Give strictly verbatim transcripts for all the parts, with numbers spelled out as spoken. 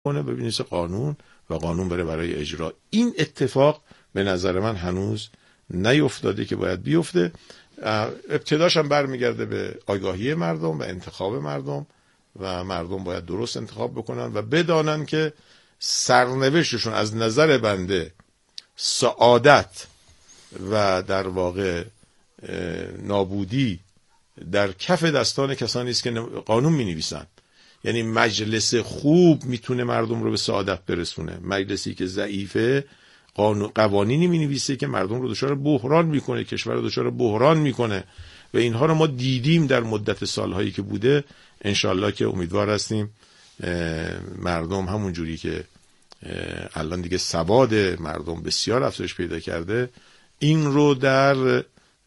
کنه ببینیسه قانون و قانون بره برای اجرا. این اتفاق به نظر من هنوز نیفتاده که باید بیفته. ابتداش هم برمیگرده به آگاهی مردم و انتخاب مردم و مردم باید درست انتخاب بکنن و بدانن که سرنوشتشون از نظر بنده سعادت و در واقع نابودی در کف دستان کسانی است که قانون می نویسن. یعنی مجلس خوب میتونه مردم رو به سعادت برسونه، مجلسی که ضعیفه قوانینی می نویسه که مردم رو دچار بحران میکنه، کشور رو دچار بحران میکنه و اینها رو ما دیدیم در مدت سالهایی که بوده. انشالله که امیدوار هستیم مردم همون جوری که الان دیگه سواد مردم بسیار افزایش پیدا کرده این رو در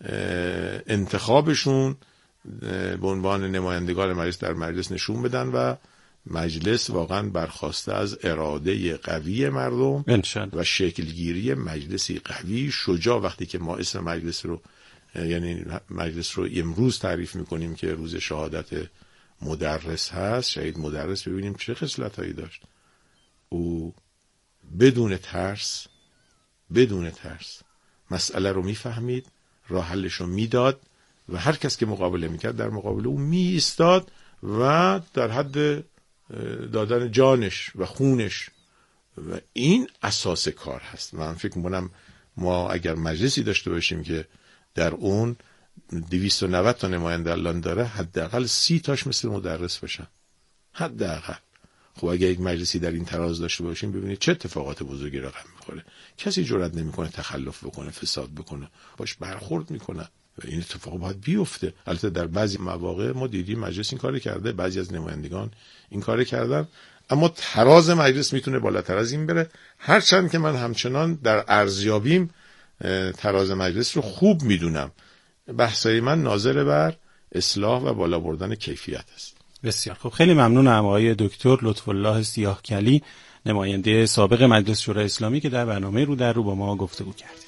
انتخابشون به عنوان نمایندگان مجلس در مجلس نشون بدن و مجلس واقعا برخواسته از اراده قوی مردم و شکلگیری مجلسی قوی شجاع. وقتی که ما اسم مجلس رو یعنی مجلس رو امروز تعریف میکنیم که روز شهادت مدرس هست، شهید مدرس، ببینیم چه خصلتایی داشت. او بدون ترس بدون ترس مسئله رو میفهمید، راه حلش رو میداد و هر کس که مقابله میکرد در مقابل او می ایستاد و در حد دادن جانش و خونش و این اساس کار هست. من فکر میکنم ما اگر مجلسی داشته باشیم که در اون دویست و نود تا نماینده الان داره، حداقل سی تاش مثل مدرس باشن، حداقل. خب اگر یک مجلسی در این تراز داشته باشیم ببینید چه اتفاقات بزرگی رقم میخوره. کسی جرئت نمیکنه تخلف بکنه، فساد بکنه، باش برخورد میکنه و این اتفاق باید بیفته. البته در بعضی مواقع ما دیدیم مجلس این کارو کرده، بعضی از نمایندگان این کارو کردن، اما تراز مجلس میتونه بالاتر از این بره. هرچند که من همچنان در ارزیابیم تراز مجلس رو خوب میدونم. بحثای من ناظر بر اصلاح و بالا بردن کیفیت است. بسیار خوب، خیلی ممنونم آقای دکتر لطف الله سیاهکلی، نماینده سابق مجلس شورای اسلامی که در برنامه رو در رو با ما گفتگو کردید.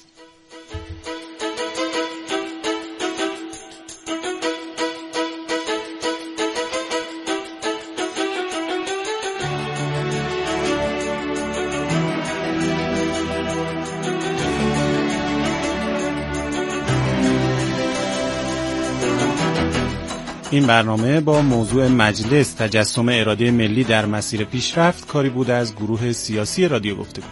این برنامه با موضوع مجلس تجسم اراده ملی در مسیر پیشرفت کاری بود از گروه سیاسی رادیو گفتگو.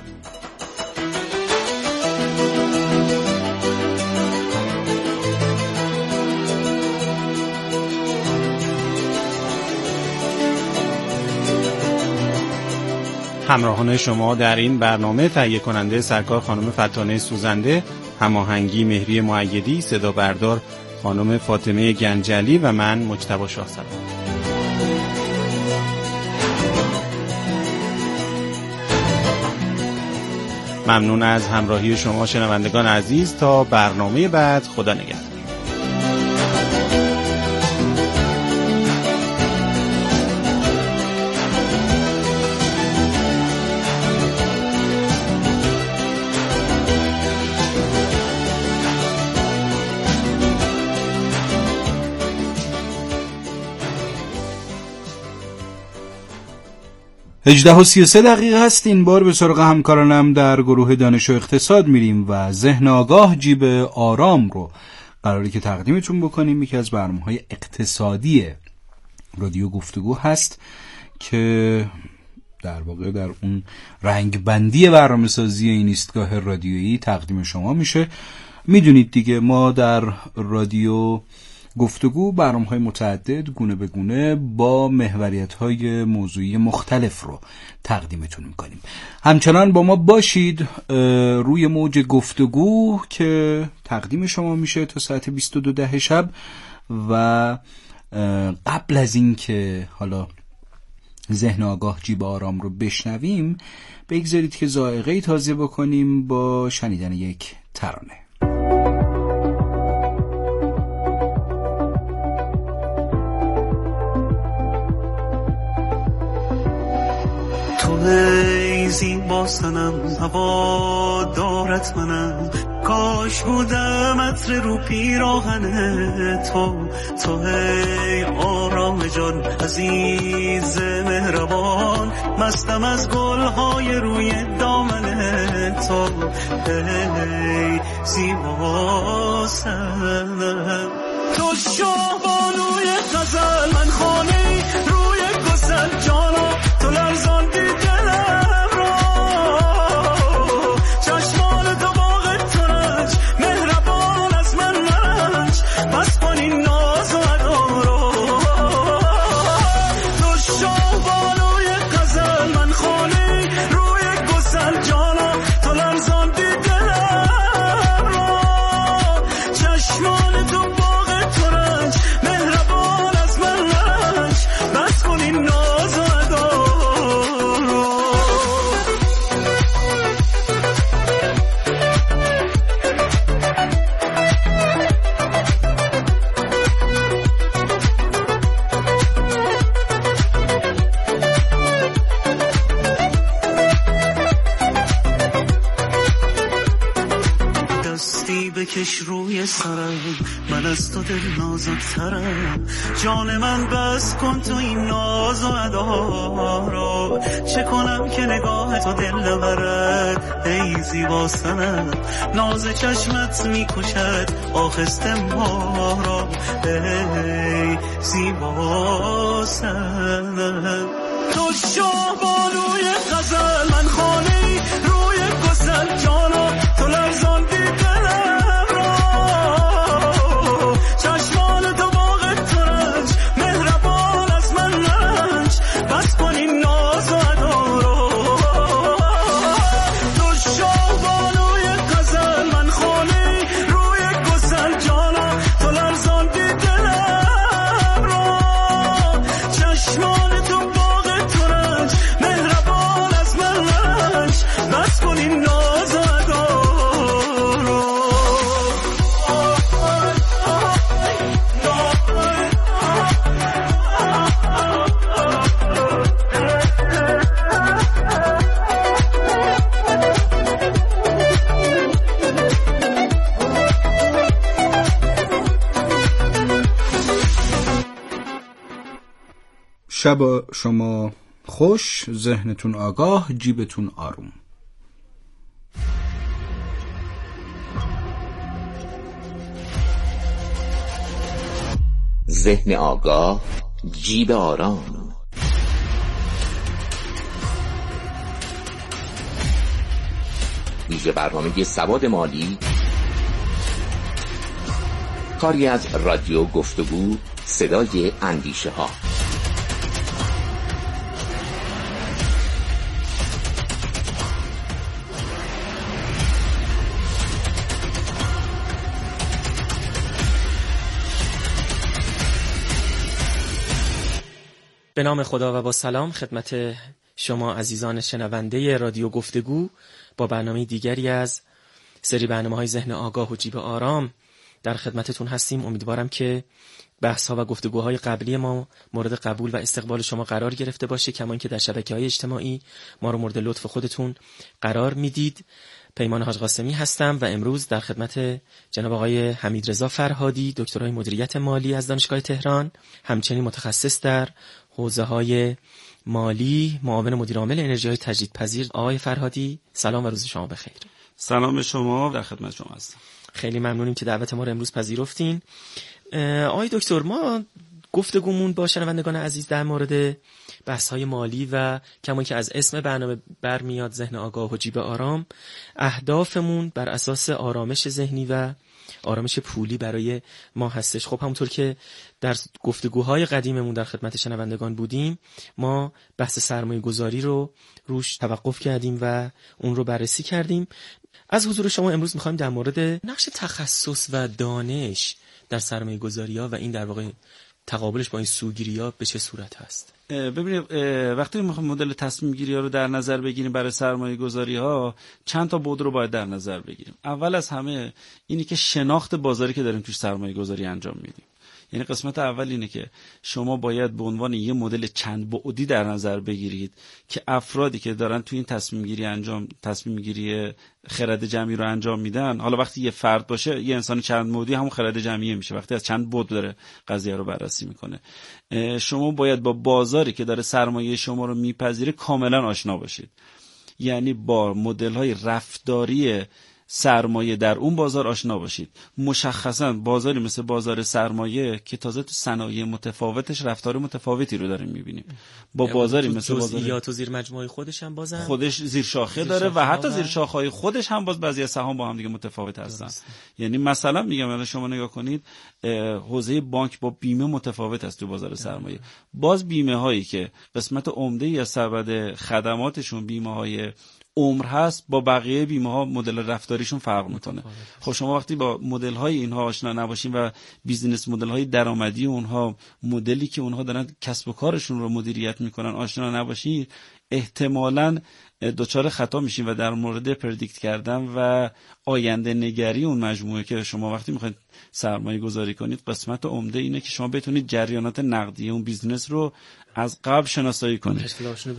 همراهان شما در این برنامه تهیه کننده سرکار خانم فتانه سوزنده، هماهنگی مهری مؤیدی، صدا بردار خانم فاطمه گنجلی و من مجتبی شاهسوار. ممنون از همراهی شما شنوندگان عزیز. تا برنامه بعد، خدا نگهدار. هجده و سی و سه دقیقه هست. این بار به سراغ همکارانم در گروه دانش و اقتصاد میریم و ذهن آگاه جیب آرام رو قراره که تقدیمتون بکنیم. یکی از برنامه‌های اقتصادی رادیو گفتگو هست که در واقع در اون رنگ بندی برنامه‌سازی این ایستگاه رادیویی تقدیم شما میشه. میدونید دیگه ما در رادیو گفتگو برنامه‌های متعدد گونه به گونه با محوریت‌های موضوعی مختلف رو تقدیمتون می‌کنیم. همچنان با ما باشید روی موج گفتگو که تقدیم شما میشه تا ساعت بیست و دو ده شب. و قبل از این که حالا ذهن آگاه جیب آرام رو بشنویم، بگذارید که ذائقه‌ای تازه بکنیم با شنیدن یک ترانه. تو ای ای زیبا صنم هوادارت منم، کاش بودم عطر رو پیراهن تو، تو ای آرام جان عزیز مهربان، مستم از گلهای روی دامن تو، ای زیبا صنم. تو شاهبانوی غزل، من خانه روی گسل جانا، تو لرزاندی دلم را، چشمان تو باغ ترنج مهربان از من نرنج، بس کن این ناز و ادا را. تو شاهبانوی غزل، من خانه روی گسل جانا، تو لرزاندی دلم را، چشمان تو باغ ترنج مهربان از من نرنج، بس کن این ناز و ادا را. دستی بکش روی سرم، من از تو دل نازک‌ترم، جان من بس کن تو این ناز و ادا را. چه کنم که نگاه تو دل نبرد ای زیبا صنم، ناز چشمت میکشد آخسته ما را، ای زیبا صنم. تو شاهبانوی غزل، من خانه روی گسل جانا، تو لرزاندی دلم را، چشمان تو باغ ترنج مهربان از من نرنج، بس کن این ناز و ادا را. تو شاهبانوی غزل، من خانه روی گسل جانا، تو لرزاندی دلم را، چشمان تو باغ ترنج مهربان از من نرنج، بس کن این ناز و ادا را. شب شما خوش، ذهنتون آگاه، جیبتون آروم. ذهن آگاه، جیب آرام. ویژه برنامه سواد مالی، کاری از رادیو گفتگو، صدای اندیشه ها. به نام خدا و با سلام خدمت شما عزیزان شنونده رادیو گفتگو با برنامه دیگری از سری برنامه‌های ذهن آگاه و جیب آرام در خدمتتون هستیم. امیدوارم که بحث‌ها و گفتگوهای قبلی ما مورد قبول و استقبال شما قرار گرفته باشه، کما اینکه در شبکه‌های اجتماعی ما رو مورد لطف خودتون قرار میدید. پیمان حاج قاسمی هستم و امروز در خدمت جناب آقای حمیدرضا فرهادی، دکترای مدیریت مالی از دانشگاه تهران، همچنین متخصص در حوزه‌های مالی، معاون مدیر عامل انرژی‌های تجدیدپذیر. آقای فرهادی سلام و روز شما بخیر. سلام به شما، در خدمت شما هستم. خیلی ممنونیم که دعوت ما رو امروز پذیرفتین. آقای دکتر، ما گفتگومون با شنوندگان عزیز در مورد بحث‌های مالی و کما که از اسم برنامه برمیاد ذهن آگاه و جیب آرام، اهدافمون بر اساس آرامش ذهنی و آرامش پولی برای ما هستش. خب همونطور که در گفتگوهای قدیممون در خدمت شنوندگان بودیم، ما بحث سرمایه گذاری رو روش توقف کردیم و اون رو بررسی کردیم. از حضور شما امروز میخوایم در مورد نقش تخصص و دانش در سرمایه گذاری ها و این در واقع تقابلش با این سوگیری ها به چه صورت هست. ببینید وقتی میخوایم مدل تصمیم گیری ها رو در نظر بگیریم برای سرمایه گذاری ها، چند تا بعد رو باید در نظر بگیریم. اول از همه اینی که شناخت بازاری که داریم توش سرمایه گذاری انجام میدیم، یعنی قسمت اول اینه که شما باید به عنوان یه مدل چند بعدی در نظر بگیرید که افرادی که دارن توی این تصمیم گیری انجام تصمیم گیری خرد جمعی رو انجام میدن، حالا وقتی یه فرد باشه یه انسان چند بعدی همون خرد جمعی میشه، وقتی از چند بعد داره قضیه رو بررسی میکنه. شما باید با بازاری که داره سرمایه شما رو میپذیره کاملا آشنا باشید، یعنی با مدل‌های رفتاری سرمایه در اون بازار آشنا باشید. مشخصا بازاری مثل بازار سرمایه که تازه تو صنایع متفاوتش رفتار متفاوتی رو داریم میبینیم، با بازاری مثل بازار جزئیات و زیر مجموعه خودش هم بازم خودش زیر شاخه زیر داره شاخه و حتی زیر شاخه‌های خودش هم باز بعضی از سهام با هم دیگه متفاوت هستن. درسته. یعنی مثلا میگم الان شما نگاه کنید حوزه بانک با بیمه متفاوت است تو بازار سرمایه. باز بیمه هایی که قسمت عمده ای از سبد خدماتشون بیمه های عمر هست، با بقیه بیمه ها مدل رفتاریشون فرق میکنه. خب شما وقتی با مدل های اینها آشنا نباشین و بیزینس مدل های درآمدی اونها، مدلی که اونها دارن کسب و کارشون رو مدیریت میکنن آشنا نباشین، احتمالاً دوچار خطا میشین و در مورد پردیکت کردن و آینده نگری اون مجموعه که شما وقتی میخواید سرمایه گذاری کنید، قسمت عمده اینه که شما بتونید جریانات نقدی اون بیزینس رو از قبل شناسایی کنید.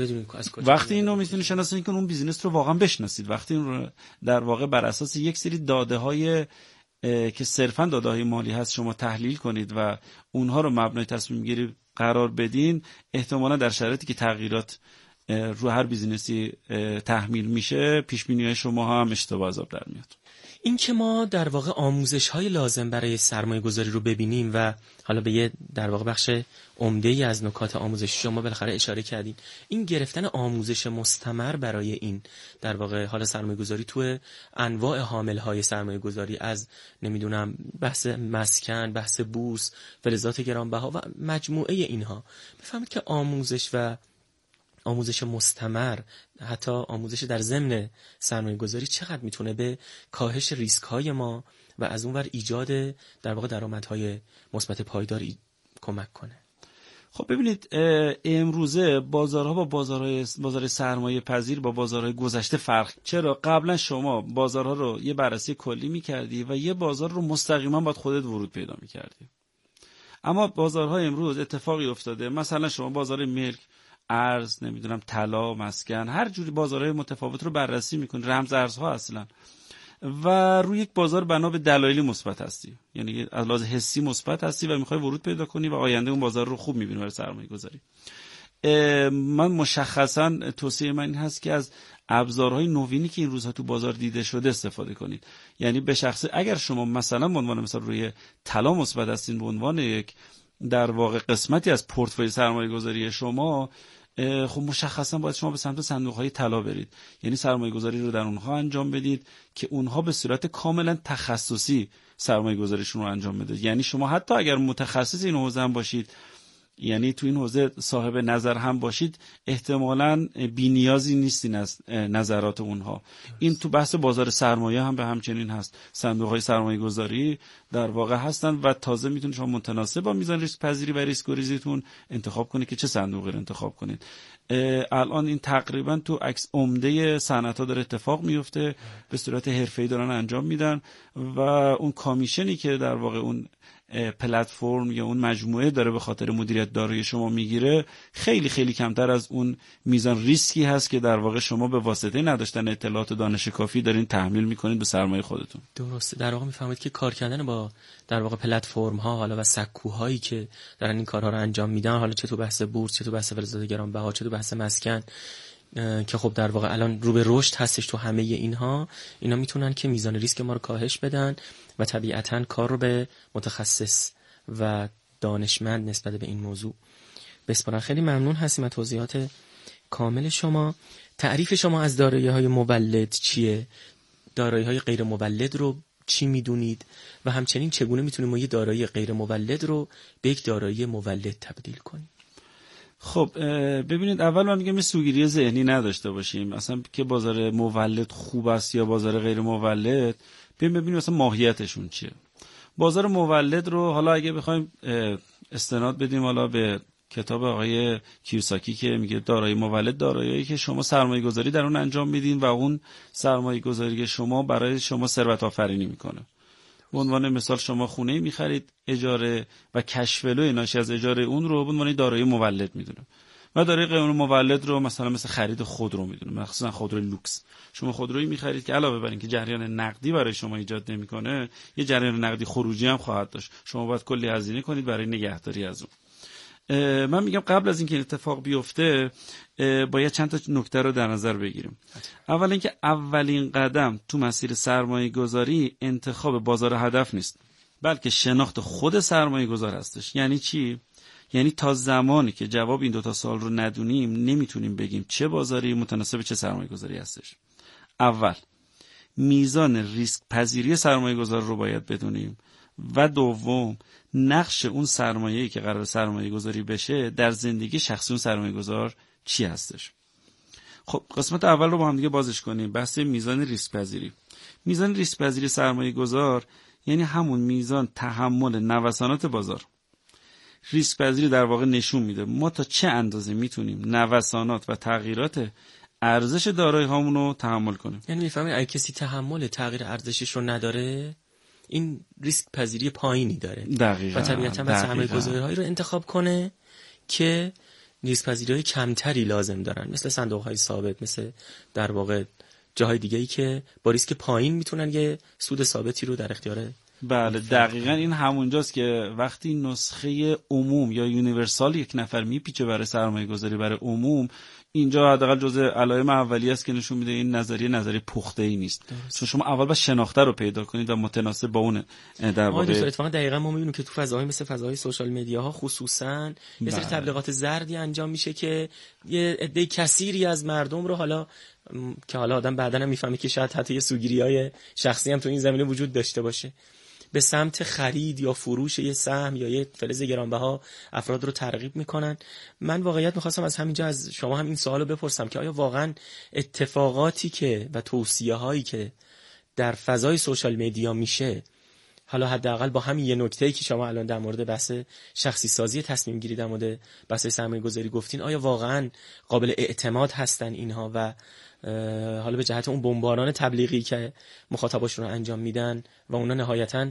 وقتی اینو میتونید شناسایی کنید اون بیزینس رو واقعا بشناسید. وقتی اون رو در واقع بر اساس یک سری داده های که صرفا داده های مالی هست شما تحلیل کنید و اونها رو مبنای تصمیم گیری قرار بدین، احتمالا در شرایطی که تغییرات رو هر بیزینسی تحمیل میشه پیش بینی‌های شما هم اشتباه از آب در میاد. این که ما در واقع آموزش‌های لازم برای سرمایه‌گذاری رو ببینیم و حالا به یه در واقع بخش عمده‌ای از نکات آموزشی شما بالاخره اشاره کردین، این گرفتن آموزش مستمر برای این در واقع حالا سرمایه‌گذاری تو انواع حامل‌های سرمایه‌گذاری، از نمیدونم بحث مسکن، بحث بورس، فلزات گرانبها و مجموعه اینها، بفهمید که آموزش و آموزش مستمر، حتی آموزش در ضمن سرمایه گذاری چقدر میتونه به کاهش ریسک های ما و از اون ور ایجاد در واقع درآمدهای مثبت پایداری کمک کنه. خب ببینید امروزه بازارها با بازارهای بازار سرمایه پذیر با بازارهای گذشته فرق. چرا؟ قبلا شما بازارها رو یه بررسی کلی میکردی و یه بازار رو مستقیما باید خودت ورود پیدا میکردی. اما بازارهای امروز اتفاقی افتاده، مثلا شما بازار ملک، ارز، نمیدونم طلا، مسکن، هر جوری بازارهای متفاوت رو بررسی میکنی، رمز ارزها اصلا، و روی یک بازار بنا به دلایلی مثبت هستی، یعنی از لحاظ حسی مثبت هستی و میخوای ورود پیدا کنی و آینده اون بازار رو خوب میبینی برای سرمایه گذاری. من مشخصا توصیه من این هست که از ابزارهای نوینی که این روزها تو بازار دیده شده استفاده کنید. یعنی به شخصه اگر شما مثلا به عنوان مثلا روی طلا مثبت هستین، به عنوان یک در واقع قسمتی از پورتفوی سرمایه گذاری شما، خب مشخصا باید شما به سمت صندوق‌های طلا برید، یعنی سرمایه گذاری رو در اونها انجام بدید که اونها به صورت کاملا تخصصی سرمایه گذاریشون رو انجام بده. یعنی شما حتی اگر متخصص این حوزه هم باشید، یعنی تو این حوزه صاحب نظر هم باشید، احتمالاً بی‌نیازی نیستین از نظرات اونها. این تو بحث بازار سرمایه هم به همچنین هست. صندوق‌های سرمایه گذاری در واقع هستن و تازه میتونید شما متناسب با میزان ریسک پذیری و ریسک گریزیتون انتخاب کنید که چه صندوقی رو انتخاب کنید. الان این تقریبا تو عکس عمده صنعت‌ها داره اتفاق میفته، به صورت حرفه‌ای دارن انجام میدن و اون کامیشنی که در واقع اون پلتفرم یا اون مجموعه داره به خاطر مدیریت دارایی شما میگیره، خیلی خیلی کمتر از اون میزان ریسکی هست که در واقع شما به واسطه نداشتن اطلاعات و دانش کافی دارین تحمیل میکنید به سرمایه خودتون. درسته. در واقع میفهمید که کار کردن با در واقع پلتفرم ها حالا و سکوهایی که دارن این کارها رو انجام میدن، حالا چه تو بحث بورس، چه تو بحث فلزات گرانبها، چه تو بحث مسکن، که خب در واقع الان رو به رشد هستش تو همه اینها، اینا میتونن که میزان ریسک ما رو کاهش بدن و طبیعتاً کار رو به متخصص و دانشمند نسبت به این موضوع بسپارن. خیلی ممنون هستیم از توضیحات کامل شما. تعریف شما از دارایی‌های مولد چیه؟ دارایی‌های غیر مولد رو چی میدونید و همچنین چگونه میتونیم ما یه دارایی غیر مولد رو به یک دارایی مولد تبدیل کنیم؟ خب ببینید، اول من میگم یه سوگیری ذهنی نداشته باشیم اصلا که بازار مولد خوب است یا بازار غیر مولد. بیایم ببینیم مثلا ماهیتشون چیه. بازار مولد رو حالا اگه بخوایم استناد بدیم حالا به کتاب آقای کیوساکی که میگه دارایی مولد دارایی‌ای که شما سرمایه گذاری در اون انجام میدین و اون سرمایه گذاری شما برای شما ثروت آفرینی میکنه. به عنوان مثال شما خونه می‌خرید اجاره و کشفلو ناشی از اجاره اون رو به عنوان دارایی مولد می‌دونیم و دارایی غیر مولد رو مثلا مثل خرید خودرو می‌دونیم، مخصوصا خودروی لوکس. شما خودرویی می‌خرید که علاوه بر اینکه جریان نقدی برای شما ایجاد نمی‌کنه، یه جریان نقدی خروجی هم خواهد داشت. شما باید کلی هزینه کنید برای نگهداری از اون. من میگم قبل از اینکه این اتفاق بیفته باید چند تا نکته رو در نظر بگیریم. اول اینکه اولین قدم تو مسیر سرمایه گذاری انتخاب بازار هدف نیست، بلکه شناخت خود سرمایه گذار هستش. یعنی چی؟ یعنی تا زمانی که جواب این دوتا سوال رو ندونیم نمیتونیم بگیم چه بازاری متناسب چه سرمایه گذاری هستش. اول میزان ریسک پذیری سرمایه گذار رو باید بدونیم و دوم نقش اون سرمایه‌ای که قرار سرمایه گذاری بشه در زندگی شخصی اون سرمایه گذار چی هستش. خب قسمت اول رو با هم دیگه بازش کنیم. بحث میزان ریسک پذیری. میزان ریسک پذیری سرمایه گذار یعنی همون میزان تحمل نوسانات بازار. ریسک پذیری در واقع نشون میده ما تا چه اندازه میتونیم نوسانات و تغییرات ارزش دارایی هامون رو تحمل کنیم. یعنی میفهمید اگه کسی تحمل تغییر ارزشش رو نداره این ریسک پذیری پایینی داره. دقیقاً. و طبیعتاً باید سرمایه گذاری‌هایی رو انتخاب کنه که ریسک پذیری کمتری لازم دارن، مثل صندوق‌های ثابت، مثل در واقع جاهای دیگه‌ای که با ریسک پایین میتونن یه سود ثابتی رو در اختیار. بله دقیقاً این همونجاست که وقتی نسخه عموم یا یونیورسال یک نفر میپیچه برای سرمایه گذاری برای عموم، اینجا حداقل جزء علائم اولیه است که نشون میده این نظریه نظریه پخته‌ای نیست. چون شما اول باید شناخته رو پیدا کنید و متناسب با اون در واقع. اتفاقا دقیقاً ما میبینیم که تو فضاهای مثل فضاهای سوشال مدیاها خصوصاً یه سری تبلیغات زردی انجام میشه که یه عده کثیری از مردم رو حالا که حالا آدم بعداً هم میفهمه که شاید حتی یه سوگیری‌های شخصی هم تو این زمینه وجود داشته باشه، به سمت خرید یا فروش یه سهم یا یه فلز گرانبها افراد رو ترغیب میکنن. من واقعیت میخواستم از همینجا از شما هم این سوالو بپرسم که آیا واقعا اتفاقاتی که و توصیه هایی که در فضای سوشال مدیا میشه، حالا حداقل با همین یه نکته‌ای که شما الان در مورد بحث شخصی سازی تصمیم گیری در مورد بحث سرمایه گذاری گفتین، آیا واقعا قابل اعتماد هستن اینها و حالا به جهت اون بمباران تبلیغی که مخاطباشون رو انجام میدن و اونا نهایتاً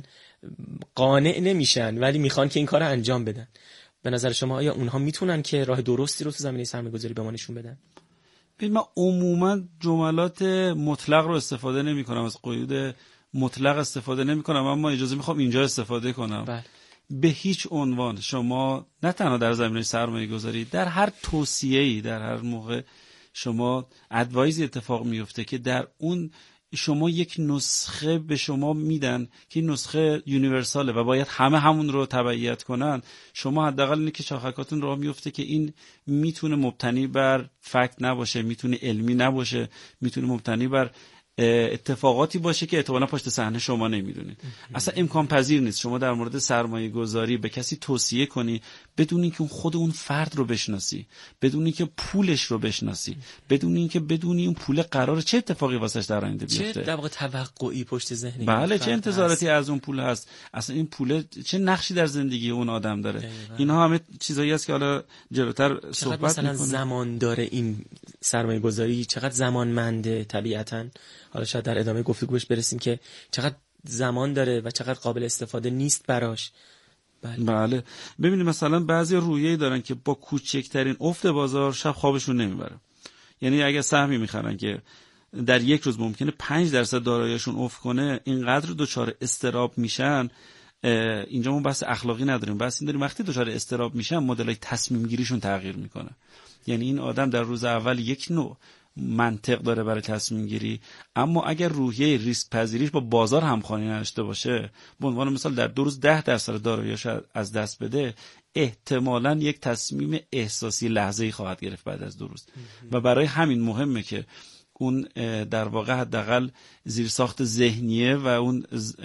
قانع نمیشن ولی میخوان که این کار رو انجام بدن، به نظر شما آیا اونها میتونن که راه درستی رو تو زمینه سرمایه‌گذاری به ما نشون بدن؟ ببین من عموما جملات مطلق رو استفاده نمی‌کنم، از قیود مطلق استفاده نمی‌کنم، اما اجازه میخوام اینجا استفاده کنم. بله. به هیچ عنوان شما نه تنها در زمینه سرمایه‌گذاری، در هر توصیه‌ای، در هر موقع شما ادوایزی اتفاق میفته که در اون شما یک نسخه به شما میدن که این نسخه یونیورساله و باید همه همون رو تبعیت کنن، شما حداقل اینه که شاخکاتون راه میفته که این میتونه مبتنی بر فکت نباشه، میتونه علمی نباشه، میتونه مبتنی بر اتفاقاتی باشه که احتمالاً پشت صحنه شما نمیدونید. اصلا امکان پذیر نیست شما در مورد سرمایه گذاری به کسی توصیه کنی بدون اینکه اون خود اون فرد رو بشناسی، بدون اینکه پولش رو بشناسی، بدون اینکه بدونی اون پول قراره چه اتفاقی واسش در آینده بیفته، چه در واقع توقعی پشت ذهن بله چه انتظاراتی از اون پول هست، اصلا این پول چه نقشی در زندگی اون آدم داره. دقیقا. اینها همه چیزایی است که حالا جلوتر صحبت می‌کنیم. مثلا زمان داره این سرمایه گذاری، چقدر زمانمنده، طبیعتاً حالا شاید در ادامه گفتگوش برسیم که چقدر زمان داره و چقدر قابل استفاده نیست براش. بله, بله. ببینید مثلا بعضی رویه‌ای دارن که با کوچکترین افت بازار شب خوابشون نمیبره. یعنی اگه سهمی میخرن که در یک روز ممکنه پنج درصد داراییشون افت کنه، اینقدر دچار استراب میشن. اینجا ما بحث اخلاقی نداریم، بحث این داریم وقتی دچار استراب میشن مدلای تصمیم گیریشون تغییر میکنه. یعنی این آدم در روز اول یک نوع منطق داره برای تصمیم گیری، اما اگر روحیه ریسک پذیریش با بازار همخوانی نداشته باشه، به عنوان مثال در دو روز ده درصد داراییش از دست بده، احتمالاً یک تصمیم احساسی لحظه‌ای خواهد گرفت بعد از دو روز. و برای همین مهمه که اون در واقع حداقل زیرساخت ذهنیه و اون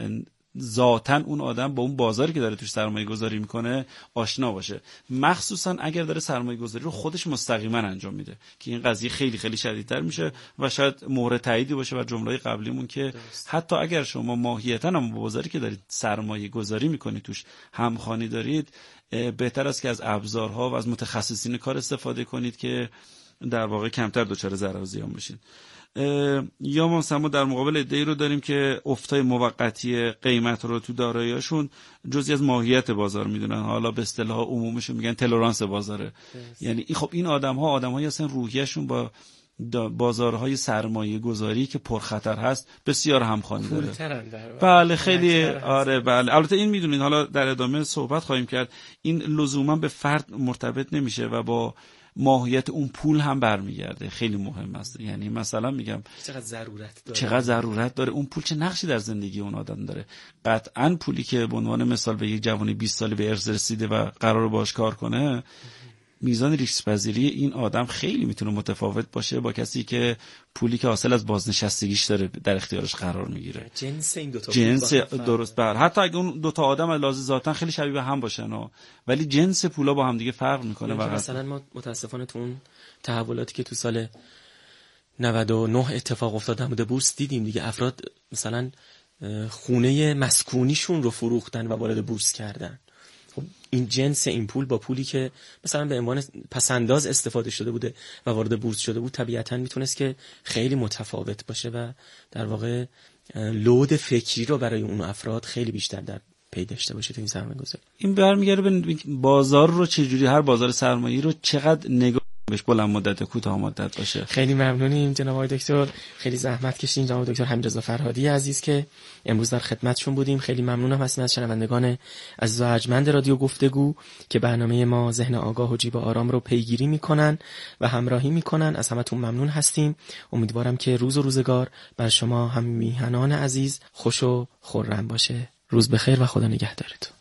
ذاتاً اون آدم با اون بازاری که داره توش سرمایه گذاری میکنه آشنا باشه، مخصوصاً اگر داره سرمایه گذاری رو خودش مستقیما انجام میده که این قضیه خیلی خیلی شدیدتر میشه و شاید مورد تاییدی باشه بر جمله قبلیمون که درست. حتی اگر شما ماهیتاً هم با بازاری که دارید سرمایه گذاری میکنید توش همخوانی دارید، بهتر است که از ابزارها و از متخصصین کار استفاده کنید که در واقع کمتر دچار ضرر و زیان بشین. یا ما مثلا در مقابل عده‌ای رو داریم که افتای موقتی قیمت رو تو دارایی‌هاشون جزئی از ماهیت بازار میدونن، حالا به اصطلاح عمومیشون میگن تلرانس بازاره. یعنی خب این آدم‌ها آدم‌های اصلا روحیه‌شون با بازارهای سرمایه گذاری که پرخطر هست بسیار همخوانی داره. بله خیلی آره بله. البته این میدونید، حالا در ادامه صحبت خواهیم کرد، این لزوما به فرد مرتبط نمیشه و با ماهیت اون پول هم برمیگرده. خیلی مهم است. یعنی مثلا میگم چقدر ضرورت داره چقدر ضرورت داره اون پول، چه نقشی در زندگی اون آدم داره. قطعاً پولی که به عنوان مثال به یک جوانی بیست ساله به ارث رسیده و قراره باش کار کنه، میزان ریسک پذیری این آدم خیلی میتونه متفاوت باشه با کسی که پولی که حاصل از بازنشستگیش داره در اختیارش قرار میگیره. جنس این دو تا جنس درست بر حتی اگه اون دو تا آدم از لحاظ ذاتن خیلی شبیه به هم باشن ها، ولی جنس پولا با هم دیگه فرق میکنه. و مثلا ما متاسفانه تو اون تحولاتی که تو سال نود و نه اتفاق افتاد بوده بورس دیدیم دیگه، افراد مثلا خونه مسکونیشون رو فروختن و وارد بورس کردن. خب این جنس این پول با پولی که مثلا به عنوان پسنداز استفاده شده بوده و وارد بورس شده بود طبیعتاً میتونست که خیلی متفاوت باشه و در واقع لود فکری رو برای اون افراد خیلی بیشتر در پی داشته باشه تو این سرمایه‌گذاری. این برمیگره به بازار رو چجوری، هر بازار سرمایه‌ای رو چقدر نگاه بهش بلند مدت کوتاه مدت باشه. خیلی ممنونیم جناب آقای دکتر، خیلی زحمت کشیدین جناب دکتر حمیدرضا فرهادی عزیز که امروز در خدمتشون بودیم. خیلی ممنونم هستیم از شنوندگان عزیز و ارجمند رادیو گفتگو که برنامه ما ذهن آگاه و جیب آرام رو پیگیری میکنن و همراهی میکنن. از همتون ممنون هستیم. امیدوارم که روز و روزگار بر شما هم میهنان عزیز خوش و خرم باشه. روز بخیر و خدا نگهدارتون.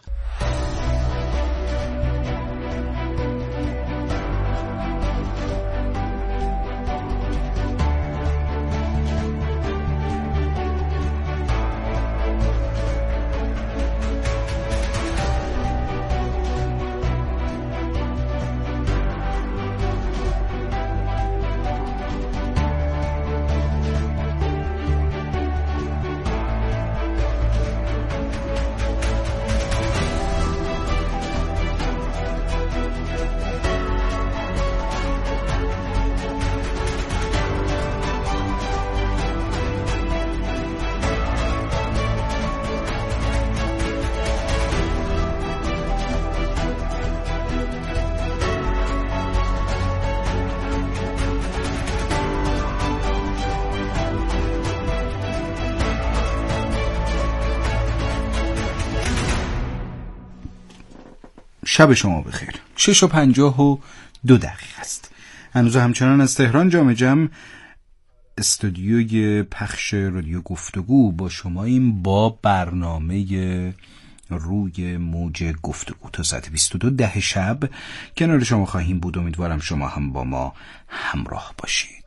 شب شما بخیر. شش و پنجاه و دو دقیقه است. هنوز همچنان از تهران جام جم استودیوی پخش رادیو گفتگو با شما این با برنامه روی موج گفتگو تا ساعت بیست و دو ده شب کنار شما خواهیم بود. امیدوارم شما هم با ما همراه باشید.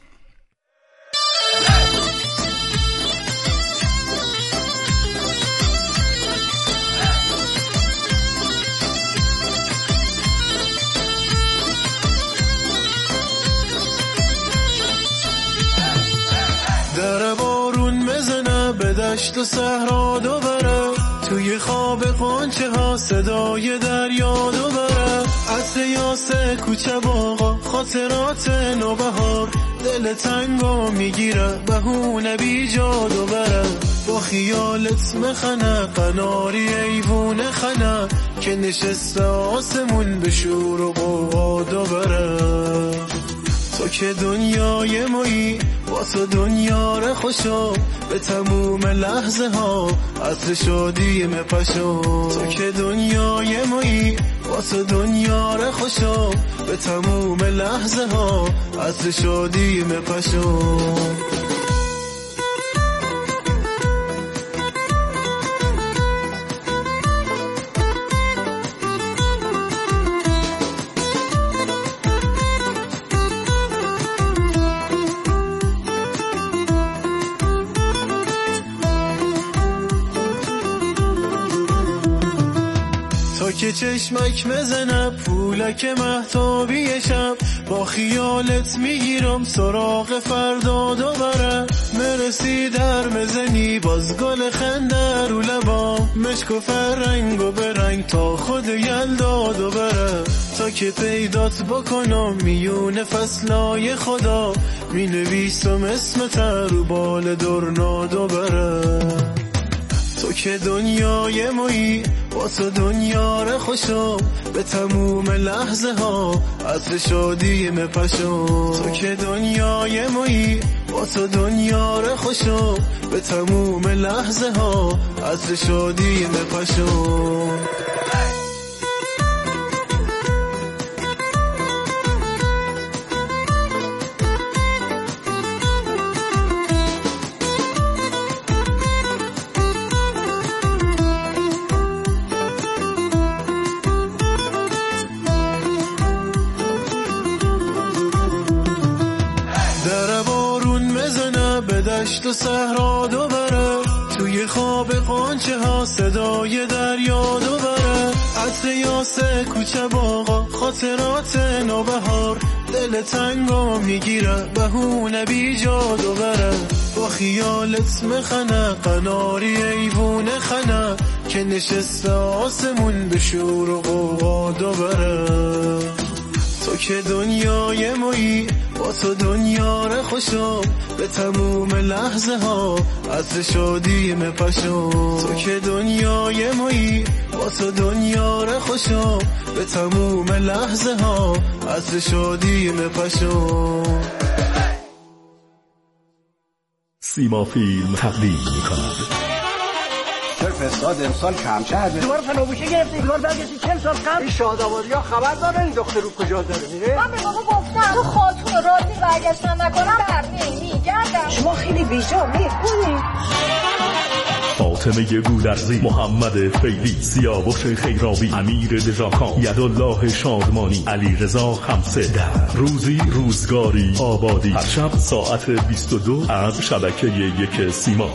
در بارون بزنه به دشت و صحرا دوباره، توی خواب قنچه ها صدای دریا دوباره، عطر یاسه کوچه باغا خاطرات نوبهار، دل تنگا میگیره بهونه بی جا دوباره، با خیالت مخنه قناری ایوونه خنه که نشسته آسمون به شور و قوقا دوباره. تو که دنیای مایی واسه دنیا رو خوشو، به تموم لحظه ها عطر شادی مپشو. تو که دنیای مایی واسه دنیا رو خوشو، به تموم لحظه ها عطر شادی مپشو. که چشمک مزنه پولک مهتابی شب، با خیالت میگیرم سراغ فردا دوباره، نتونستی در مزنی باز گل خنده رو لبا مشک و فرنگ و برنگ تا خود یلداد و بره تا که پیدات بکنم میون فصلای خدا می نویسم اسمت رو بال درناد و بره تو که دنیای مایی با تو دنیا رو خوشم به تموم لحظه ها عطر شادی مپشم تو که دنیای مایی با تو دنیا رو خوشم به تموم لحظه ها عطر شادی مپشم تو صحرا دو بره توی خواب قانچه ها صدای دریا دو بره عطر یاسه کوچه باغا خاطرات نوبهار دل تنگا میگیره بهونه بی جا دو بره با خیالت مخنه قناری ایوونه خنه که نشسته آسمون به شور و قوقا دو بره تو که دنیای مایی با تو دنیا رو خوشم به تموم لحظه ها عطر شادی مپشم تو که دنیای مایی با تو دنیا رو خوشم به تموم لحظه ها عطر شادی مپشم سیما فیلم تقدیم می‌کند فساد امسال کم شده دوباره فنوبوشه گرفتی دوباره برگشتی چند سال قبل این شادابادی ها خبر داره این دختر رو کجا داره میره من به بابا گفتم تو خاتون راضی برگشتن نکنم در نمیگردم شما خیلی بیجا میکنی فاطمه گودرزی محمد فیلی سیاوش خیرابی امیر دژاکان یدالله شادمانی علی رضا خمسه در روزی روزگاری آبادی هر شب ساعت بیست و دو از شبکه یک سیما.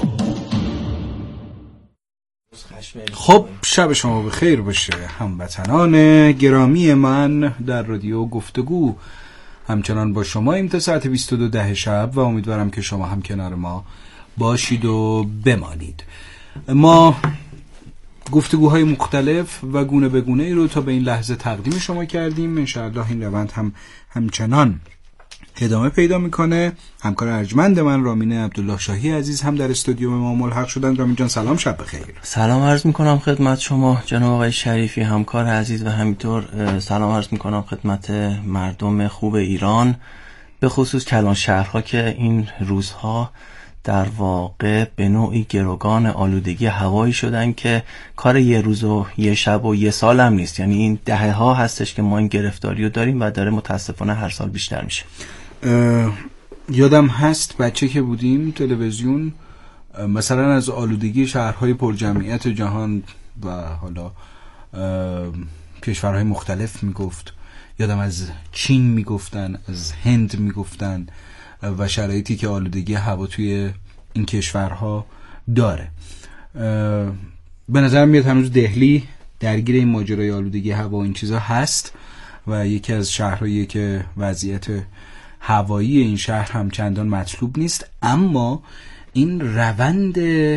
خب شب شما بخیر باشه هموطنان گرامی من در رادیو گفتگو. همچنان با شما ایم تا ساعت بیست و دو ده شب و امیدوارم که شما هم کنار ما باشید و بمانید. ما گفتگوهای مختلف و گونه به گونه ای رو تا به این لحظه تقدیم شما کردیم. انشاءالله این روند هم همچنان ادامه پیدا میکنه. همکار ارجمند من رامین عبدالله شاهی عزیز هم در استودیو ما ملحق شدن. رامین جان سلام، شب بخیر. سلام عرض میکنم خدمت شما جناب آقای شریفی همکار عزیز و همینطور سلام عرض میکنم خدمت مردم خوب ایران، به خصوص کلان شهرها که این روزها در واقع به نوعی گروگان آلودگی هوایی شدن که کار یه روز و یه شب و یه سال هم نیست. یعنی این دهه ها هستش که ما این گرفتاری رو داریم و داره متاسفانه هر سال بیشتر میشه. یادم هست بچه که بودیم تلویزیون مثلا از آلودگی شهرهای پرجمعیت جهان و حالا کشورهای مختلف میگفت. یادم از چین میگفتن، از هند میگفتن و شرایطی که آلودگی هوا توی این کشورها داره. به نظر میاد هنوز دهلی درگیر این ماجرای آلودگی هوا و این چیزا هست و یکی از شهرهایی که وضعیت هوایی این شهر هم چندان مطلوب نیست، اما این روند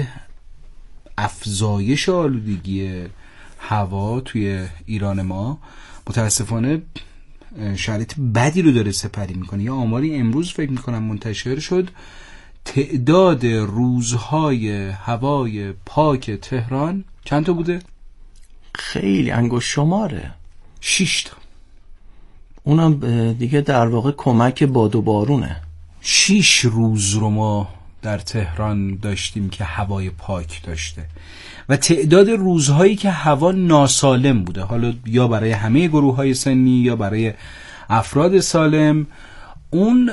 افزایش آلودگی هوا توی ایران ما متاسفانه شرایط بدی رو داره سپری میکنه. یا آماری امروز فکر میکنم منتشر شد، تعداد روزهای هوای پاک تهران چند تا بوده؟ خیلی انگشت شماره، شش تا. اونم دیگه در واقع کمک باد و بارونه. شش روز رو ما در تهران داشتیم که هوای پاک داشته و تعداد روزهایی که هوا ناسالم بوده، حالا یا برای همه گروه‌های سنی یا برای افراد سالم، اون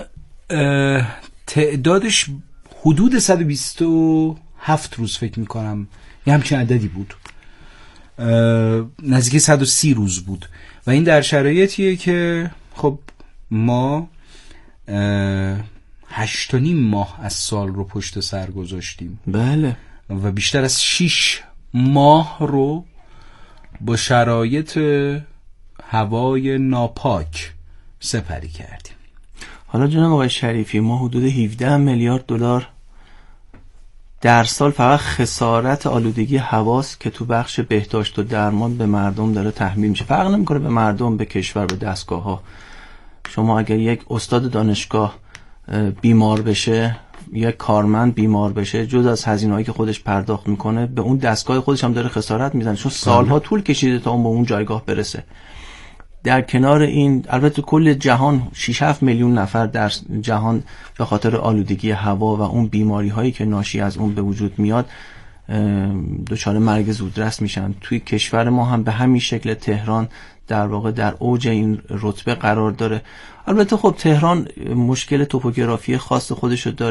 تعدادش حدود صد و بیست و هفت روز فکر میکنم یه همچین عددی بود، نزدیک صد و سی روز بود. و این در شرایطیه که خب ما هشت و نیم ماه از سال رو پشت سر گذاشتیم. بله. و بیشتر از شیش ماه رو با شرایط هوای ناپاک سپری کردیم. حالا جناب آقای شریفی ما حدود هفده میلیارد دلار در سال فقط خسارت آلودگی هواست که تو بخش بهداشت و درمان به مردم داره تحمیل میشه. فرق نمیکنه به مردم، به کشور، به دستگاه ها. شما اگر یک استاد دانشگاه بیمار بشه، یک کارمند بیمار بشه، جز از هزینه‌هایی که خودش پرداخت میکنه به اون دستگاه خودش هم داره خسارت میزنه، چون سالها طول کشیده تا اون به اون جایگاه برسه. در کنار این البته کل جهان شش هفت میلیون نفر در جهان به خاطر آلودگی هوا و اون بیماری هایی که ناشی از اون به وجود میاد دچار مرگ زودرس میشن. توی کشور ما هم به همین شکل تهران در واقع در اوج این رتبه قرار داره. البته خب تهران مشکل توپوگرافی خاص خودشو داره.